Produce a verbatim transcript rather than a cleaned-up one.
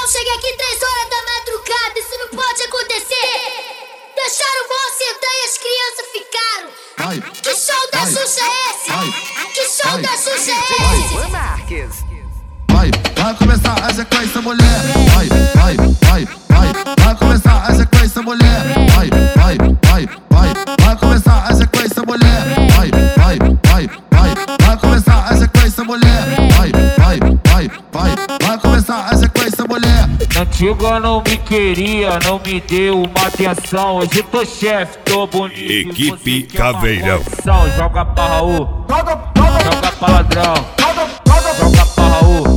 cheguei aqui três horas da madrugada, isso não pode acontecer. Deixaram o bom sentar e as crianças ficaram. Vai, Que show da vai, Xuxa é esse? vai, Que show vai, da Xuxa é esse? Luan Marques. vai, vai começar a sequência, mulher. Vai, vai, vai, vai, vai começar a sequência, mulher. Vai, vai, vai, vai, vai começar a sequência, mulher. Vai, vai, vai, vai, vai começar a sequência, mulher. Vai, vai, vai, vai, vai começar a sequência, mulher. Antiga não me queria, não me deu uma atenção. Hoje tô chefe, tô bonito. Equipe Caveirão. Joga pra Raul, joga pra ladrão, joga pra Raul.